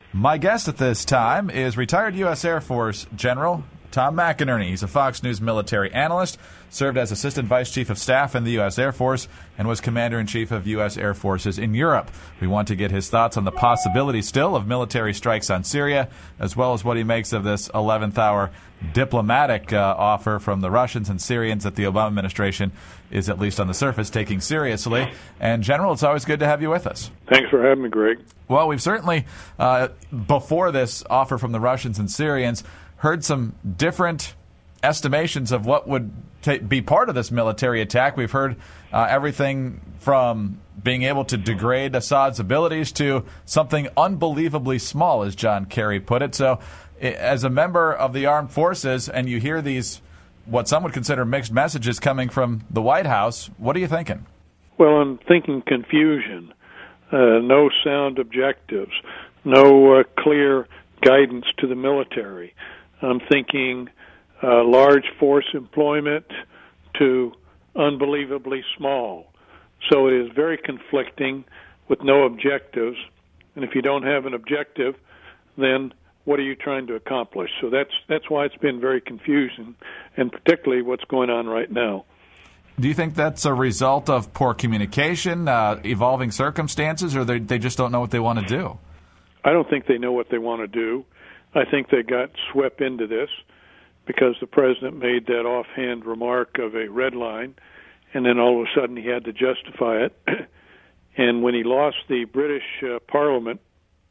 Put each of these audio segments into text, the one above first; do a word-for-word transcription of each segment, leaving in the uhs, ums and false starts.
My guest at this time is retired U S Air Force General Tom McInerney. He's a Fox News military analyst, served as Assistant Vice Chief of Staff in the U S Air Force, and was Commander-in-Chief of U S Air Forces in Europe. We want to get his thoughts on the possibility still of military strikes on Syria, as well as what he makes of this eleventh hour diplomatic uh, offer from the Russians and Syrians that the Obama administration is, at least on the surface, taking seriously. And, General, it's always good to have you with us. Thanks for having me, Greg. Well, we've certainly, uh, before this offer from the Russians and Syrians, heard some different estimations of what would ta- be part of this military attack. We've heard uh, everything from being able to degrade Assad's abilities to something unbelievably small, as John Kerry put it. So as a member of the armed forces, and you hear these, what some would consider mixed messages coming from the White House, what are you thinking? Well, I'm thinking confusion, uh, no sound objectives, no uh, clear guidance to the military. I'm thinking uh, large force employment to unbelievably small. So it is very conflicting with no objectives. And if you don't have an objective, then what are you trying to accomplish? So that's that's why it's been very confusing, and particularly what's going on right now. Do you think that's a result of poor communication, uh, evolving circumstances, or they, they just don't know what they want to do? I don't think they know what they want to do. I think they got swept into this because the president made that offhand remark of a red line, and then all of a sudden he had to justify it. And when he lost the British uh, Parliament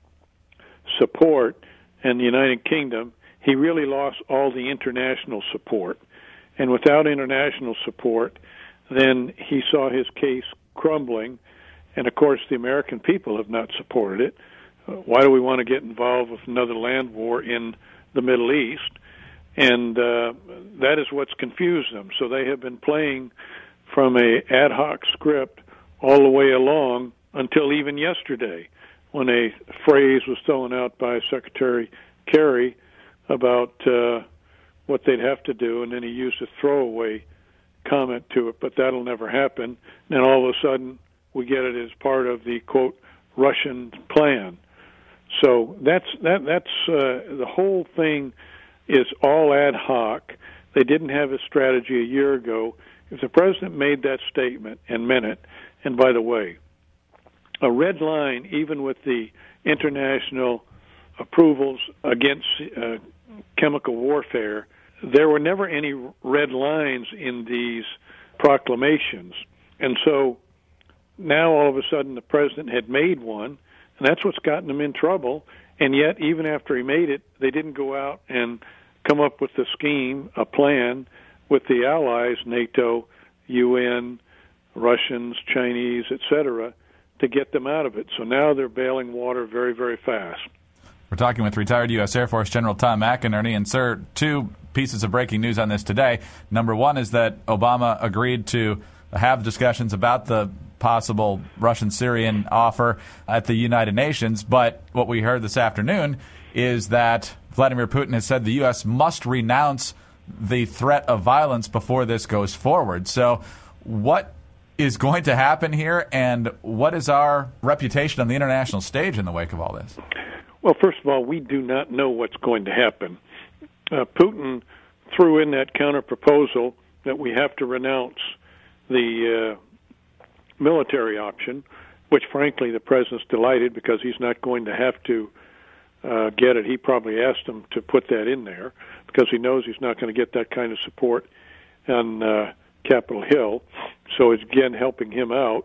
support and the United Kingdom, he really lost all the international support. And without international support, then he saw his case crumbling. And, of course, the American people have not supported it. Why do we want to get involved with another land war in the Middle East? And uh, that is what's confused them. So they have been playing from a ad hoc script all the way along until even yesterday, when a phrase was thrown out by Secretary Kerry about uh, what they'd have to do, and then he used a throwaway comment to it, but that'll never happen. And all of a sudden, we get it as part of the, quote, Russian plan. So that's that. That's uh, the whole thing is all ad hoc. They didn't have a strategy a year ago. If the president made that statement and meant it, and by the way, a red line, even with the international approvals against uh, chemical warfare, there were never any red lines in these proclamations. And so now all of a sudden the president had made one, and that's what's gotten him in trouble. And yet, even after he made it, they didn't go out and come up with a scheme, a plan with the allies, NATO, U N, Russians, Chinese, et cetera, to get them out of it. So now they're bailing water very, very fast. We're talking with retired U S Air Force General Tom McInerney. And, sir, two pieces of breaking news on this today. Number one is that Obama agreed to have discussions about the possible Russian-Syrian offer at the United Nations. But what we heard this afternoon is that Vladimir Putin has said the U S must renounce the threat of violence before this goes forward. So what is going to happen here, and what is our reputation on the international stage in the wake of all this? Well, first of all, we do not know what's going to happen. Uh, Putin threw in that counter-proposal that we have to renounce the uh, military option, which, frankly, the president's delighted because he's not going to have to uh, get it. He probably asked him to put that in there because he knows he's not going to get that kind of support on uh, Capitol Hill. So it's, again, helping him out.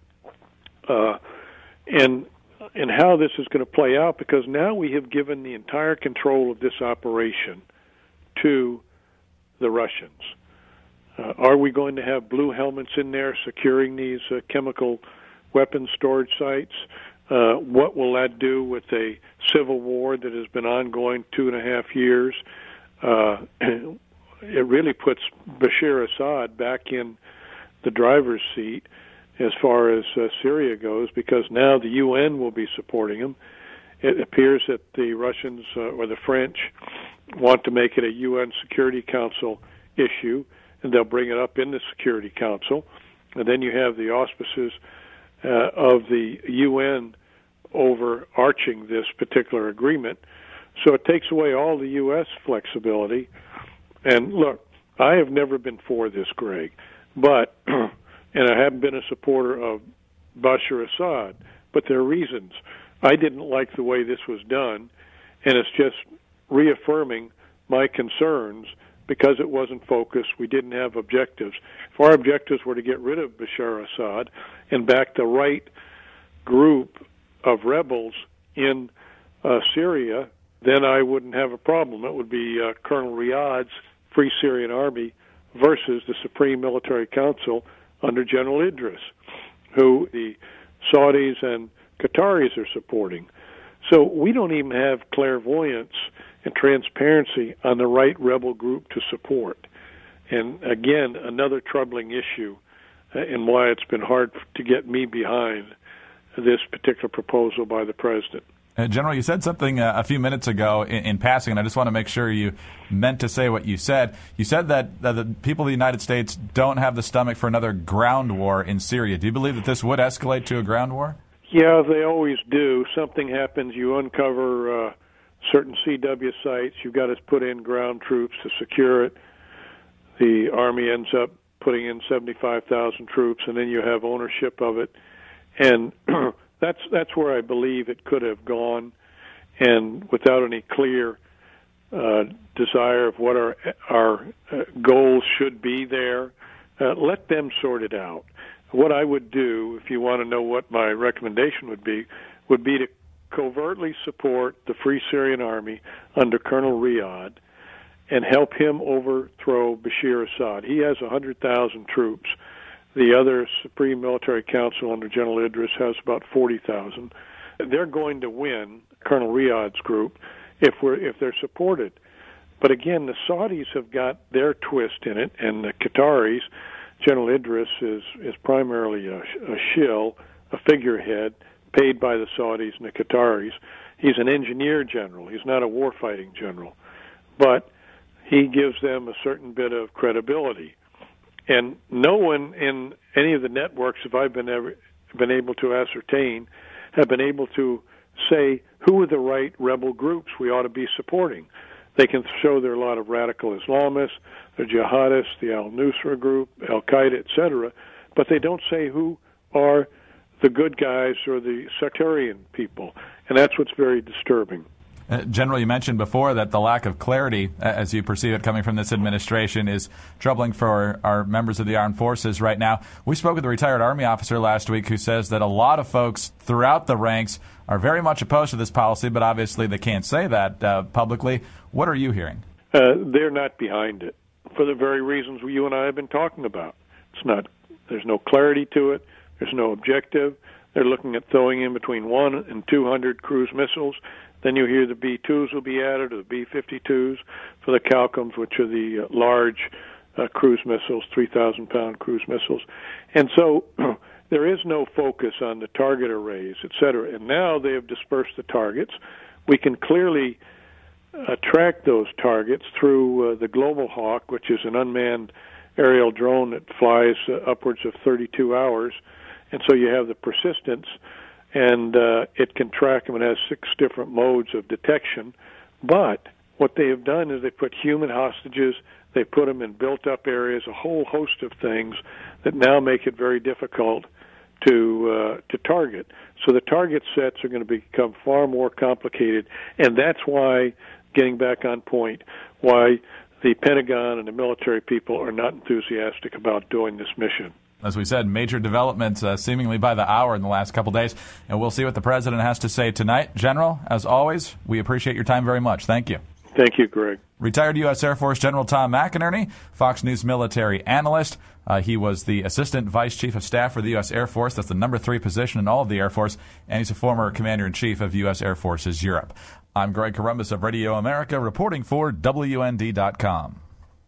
Uh, and and how this is going to play out, because now we have given the entire control of this operation to the Russians. Uh, are we going to have blue helmets in there securing these uh, chemical weapons storage sites? Uh, what will that do with a civil war that has been ongoing two and a half years? Uh, it really puts Bashar Assad back in the driver's seat as far as uh, Syria goes, because now the U N will be supporting him. It appears that the Russians uh, or the French want to make it a U N Security Council issue, and they'll bring it up in the Security Council. And then you have the auspices uh, of the U N overarching this particular agreement. So it takes away all the U S flexibility. And look, I have never been for this, Greg, but, and I haven't been a supporter of Bashar Assad, but there are reasons. I didn't like the way this was done, and it's just reaffirming my concerns because it wasn't focused. We didn't have objectives. If our objectives were to get rid of Bashar Assad and back the right group of rebels in uh, Syria, then I wouldn't have a problem. It would be uh, Colonel Riyad's Free Syrian Army versus the Supreme Military Council under General Idris, who the Saudis and Qataris are supporting. So we don't even have clairvoyance and transparency on the right rebel group to support. And again, another troubling issue and why it's been hard to get me behind this particular proposal by the president. Uh, General, you said something uh, a few minutes ago in, in passing, and I just want to make sure you meant to say what you said. You said that uh, the people of the United States don't have the stomach for another ground war in Syria. Do you believe that this would escalate to a ground war? Yeah, they always do. Something happens, you uncover uh, certain C W sites, you've got to put in ground troops to secure it. The Army ends up putting in seventy-five thousand troops, and then you have ownership of it. And that's that's where I believe it could have gone, and without any clear uh, desire of what our our uh, goals should be there, uh, let them sort it out. What I would do, if you want to know what my recommendation would be, would be to covertly support the Free Syrian Army under Colonel Riyad and help him overthrow Bashar Assad. He has one hundred thousand troops. The other Supreme Military Council under General Idris has about forty thousand. They're going to win, Colonel Riyad's group, if we're if they're supported. But again, the Saudis have got their twist in it, and the Qataris. General Idris is, is primarily a, a shill, a figurehead, paid by the Saudis and the Qataris. He's an engineer general. He's not a warfighting general. But he gives them a certain bit of credibility. And no one in any of the networks, if I've been ever, been able to ascertain, have been able to say who are the right rebel groups we ought to be supporting. They can show there are a lot of radical Islamists, the jihadists, the al-Nusra group, al-Qaeda, et cetera, but they don't say who are the good guys or the sectarian people, and that's what's very disturbing. Uh, General, you mentioned before that the lack of clarity, uh, as you perceive it coming from this administration, is troubling for our, our members of the armed forces right now. We spoke with a retired Army officer last week who says that a lot of folks throughout the ranks are very much opposed to this policy, but obviously they can't say that uh, publicly. What are you hearing? Uh, they're not behind it for the very reasons you and I have been talking about. It's not. There's no clarity to it. There's no objective. They're looking at throwing in between one and two hundred cruise missiles. Then you hear the B twos will be added, or the B fifty-twos for the Calcums, which are the uh, large uh, cruise missiles, three thousand pound cruise missiles. And so there is no focus on the target arrays, et cetera. And now they have dispersed the targets. We can clearly uh, track those targets through uh, the Global Hawk, which is an unmanned aerial drone that flies uh, upwards of thirty-two hours. And so you have the persistence, and uh, it can track them. It has six different modes of detection. But what they have done is they put human hostages, they put them in built-up areas, a whole host of things that now make it very difficult to uh, to target. So the target sets are going to become far more complicated, and that's why, getting back on point, why the Pentagon and the military people are not enthusiastic about doing this mission. As we said, major developments uh, seemingly by the hour in the last couple days, and we'll see what the president has to say tonight. General, as always, we appreciate your time very much. Thank you. Thank you, Greg. Retired U S Air Force General Tom McInerney, Fox News military analyst. Uh, he was the Assistant Vice Chief of Staff for the U S Air Force. That's the number three position in all of the Air Force, and he's a former Commander-in-Chief of U S Air Forces Europe. I'm Greg Corombos of Radio America, reporting for W N D dot com.